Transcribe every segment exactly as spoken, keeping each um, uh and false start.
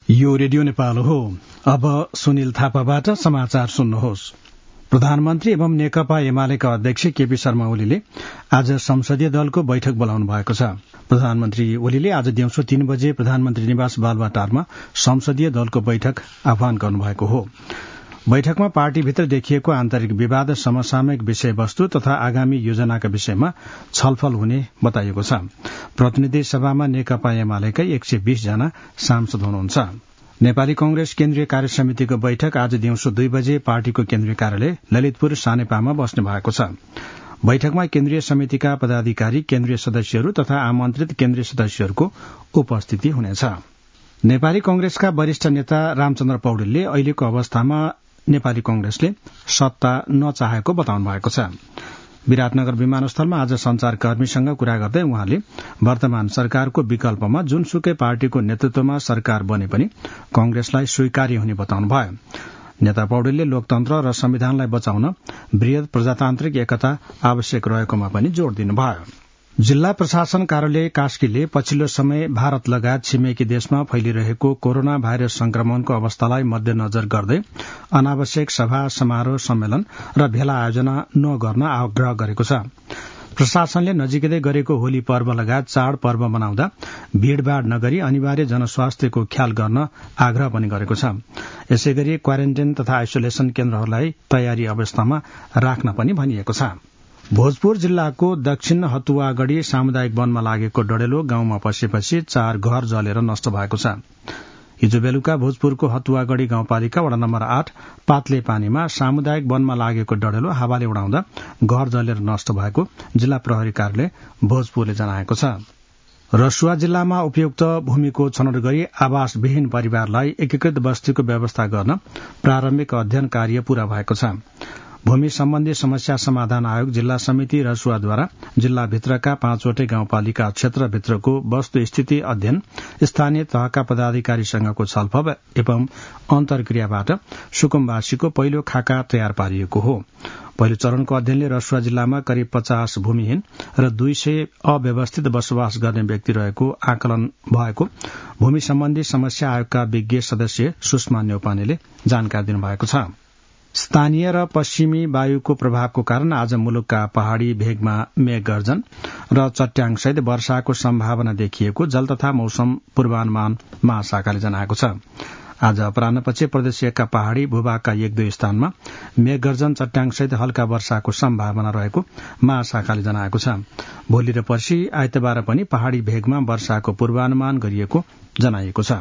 यो रेडियो नेपाल हो। अब सुनिल थापाबाट समाचार सुन्नुहोस्। प्रधानमन्त्री एवं नेकपा एमालेका अध्यक्ष केपी शर्मा ओलीले आज संसदीय दलको बैठक बोलाउनु भएको छ। प्रधानमन्त्री ओलीले आज दिउँसो तीन बजे प्रधानमन्त्री निवास बालुवाटारमा संसदीय दलको बैठक आह्वान गर्नुभएको हो। बैठकमा पार्टीभित्र देखिएको आन्तरिक विवाद, समसामयिक विषयवस्तु तथा आगामी योजनाका विषयमा छलफल हुने बताइएको छ। प्रतिनिधि सभामा नेकपा एमालेकै एक सय बीस जना सांसद हुनुहुन्छ। नेपाली कांग्रेस केन्द्रीय कार्य समितिको बैठक आज दिउँसो दुई बजे पार्टीको केन्द्रीय कार्यालय ललितपुर सानेपामा बस्ने भएको छ। बैठकमा केन्द्रीय समितिका पदाधिकारी, केन्द्रीय सदस्यहरू तथा आमन्त्रित केन्द्रीय सदस्यहरूको उपस्थिति हुनेछ। नेपाली कांग्रेसका वरिष्ठ नेता रामचन्द्र पौडेलले अहिलेको अवस्थामा नेपाली कांग्रेसले सत्ता नचाहेको बताउनु भएको छ। विराटनगर विमानस्थलमा आज संचारकर्मीसँग कुरा गर्दै उहाँले वर्तमान सरकारको विकल्पमा जुनसुकै पार्टीको नेतृत्वमा सरकार बने पनि कांग्रेसलाई स्वीकार्य हुने बताउनुभयो। नेता पौडेलले लोकतन्त्र र संविधानलाई बचाउन वृहत प्रजातान्त्रिक एकता आवश्यक रहेकोमा पनि जोड़ दिनुभयो। जिल्ला प्रशासन कार्यालय कास्कीले पछिल्लो समय भारत लगायत छिमेकी देशमा फैलिरहेको कोरोना भाइरस संक्रमणको अवस्थालाई मध्यनजर गर्दै अनावश्यक सभा, समारोह, सम्मेलन र भेला आयोजना नगर्न आग्रह गरेको छ। प्रशासनले नजिकै गरेको होली पर्व लगायत चाड पर्व मनाउँदा भीड़भाड़ नगरी अनिवार्य जनस्वास्थ्यको ख्याल गर्न आग्रह पनि गरेको छ। यसैगरी क्वारेन्टाइन तथा आइसोलेसन केन्द्रहरूलाई तयारी अवस्थामा राख्न पनि भनिएको छ। भोजपुर जिल्लाको दक्षिण हतुवागढ़ी सामुदायिक वनमा लागेको डडेलो गाउँमा पसेपछि चार घर जलेर नष्ट भएको छ। हिजो बेलुका भोजपुरको हतुवागढ़ी गाउँपालिका वडा नम्बर आठ पातले पानीमा सामुदायिक वनमा लागेको डडेलो हावाले उडाउँदा घर जलेर नष्ट भएको जिल्ला प्रहरी कार्यालय भोजपुरले जनाएको छ। रसुवा जिल्लामा उपयुक्त भूमिको छनौट गरी आवासविहीन परिवारलाई एकीकृत बस्तीको व्यवस्था गर्न प्रारम्भिक अध्ययन कार्य पूरा भएको छ। भूमि सम्बन्धी समस्या समाधान आयोग जिल्ला समिति रसुवाद्वारा जिल्लाभित्रका पाँचवटै गाउँपालिका क्षेत्रभित्रको वस्तु स्थिति अध्ययन, स्थानीय तहका पदाधिकारीसँगको छलफल एवं अन्तर्क्रियाबाट सुकुम्बासीको पहिलो खाका तयार पारिएको हो। पहिलो चरणको अध्ययनले रसुवा जिल्लामा करिब पचास भूमिहीन र दुई सय अव्यवस्थित बसोबास गर्ने व्यक्ति रहेको आकलन भएको भूमि सम्बन्धी समस्या आयोगका विज्ञ सदस्य सुषमा न्यौपानेले जानकारी दिनुभएको छ। स्थानीय र पश्चिमी वायुको प्रभावको कारण आज मुलुकका पहाड़ी भेगमा मेघ गर्जन र चट्याङसहित वर्षाको सम्भावना देखिएको जल तथा मौसम पूर्वानुमान महाशाखाले जनाएको छ। आज अपराह्नपछि प्रदेश एकका पहाड़ी भूभागका एक दुई स्थानमा मेघ गर्जन, चट्याङसहित हल्का वर्षाको सम्भावना रहेको महाशाखाले जनाएको छ। भोलि र पर्सि आइतबार पनि पहाड़ी भेगमा वर्षाको पूर्वानुमान गरिएको जनाइएको छ।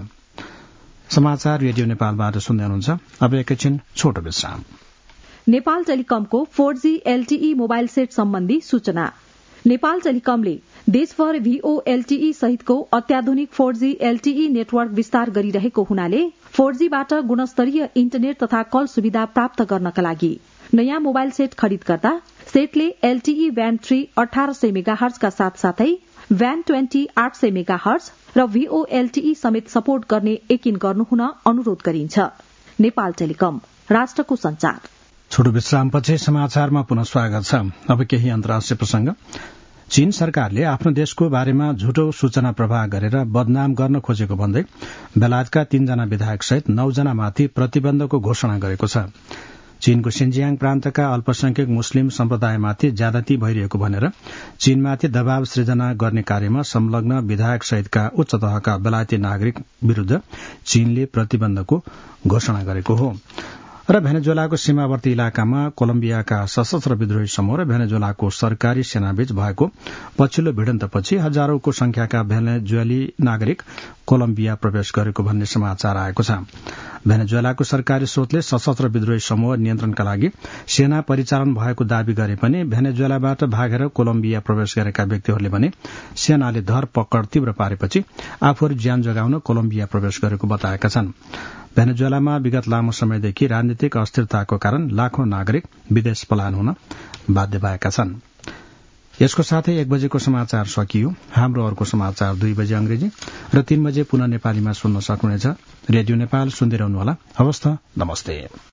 समाचार रेडियो नेपालबाट सुन्दै हुनुहुन्छ। अब एकैछिन छोटो विश्राम। नेपाल टेलिकमको four G LTE mobile set सम्बन्धी सूचना। नेपाल टेलिकमले देशभर भीओ एलटीई सहितको अत्याधुनिक फोर जी एलटीई नेटवर्क विस्तार गरिरहेको हुनाले फोर जी बाट गुणस्तरीय इन्टरनेट तथा कल सुविधा प्राप्त गर्नका लागि नयाँ मोबाइल सेट खरिद गर्दा सेटले एलटीई ब्यान्ड थ्री अठार सय मेगाहर्जका साथसाथै ब्यान्ड ट्वेन्टी आठ सय मेगाहर्ज र भीओ एलटीई समेत सपोर्ट गर्ने यकिन गर्नुहुन अनुरोध गरिन्छ। नेपाल टेलिकम, राष्ट्रको संचार। छोटो विश्रामपछि समाचारमा पुनः स्वागत छ। अब केही अन्तर्राष्ट्रिय प्रसंग। चीन सरकारले आफ्नो देशको बारेमा झुटो सूचना प्रवाह गरेर बदनाम गर्न खोजेको भन्दै बेलायतका तीनजना विधायक सहित नौजनामाथि प्रतिबन्धको घोषणा गरेको छ। चीनको सिन्जियाङ प्रान्तका अल्पसंख्यक मुस्लिम सम्प्रदायमाथि ज्यादती भइरहेको भनेर चीनमाथि दबाव सृजना गर्ने कार्यमा संलग्न विधायक सहितका उच्च तहका बेलायती नागरिक विरूद्ध चीनले प्रतिबन्धको घोषणा गरेको हो। र भेनेजुएलाको सीमावर्ती इलाकामा कोलम्बियाका सशस्त्र विद्रोही समूह र भेनेजुएलाको सरकारी सेनाबीच भएको पछिल्लो भिडन्तपछि हजारौंको संख्याका भेनेजुएली नागरिक कोलम्बिया प्रवेश गरेको भन्ने समाचार आएको छ। भेनेजुएलाको सरकारी स्रोतले सशस्त्र विद्रोही समूह नियन्त्रणका लागि सेना परिचालन भएको दावी गरे पनि भेनेजुएलाबाट भागेर कोलम्बिया प्रवेश गरेका व्यक्तिहरूले भने सेनाले धरपकड तीव्र पारेपछि आफूहरू ज्यान जोगाउन कोलम्बिया प्रवेश गरेको बताएका छन्। भेनेजुएलामा विगत लामो समयदेखि राजनीतिक अस्थिरताको कारण लाखौं नागरिक विदेश पलायन हुन बाध्य भएका छन्। यसको साथै एक बजेको समाचार सकियो। हाम्रो अर्को समाचार दुई बजे अंग्रेजी र तीन बजे पुनः नेपालीमा सुन्न सक्नुहुनेछ। रेडियो नेपाल सुन्दै रहनुहोला। हवस् त, नमस्ते।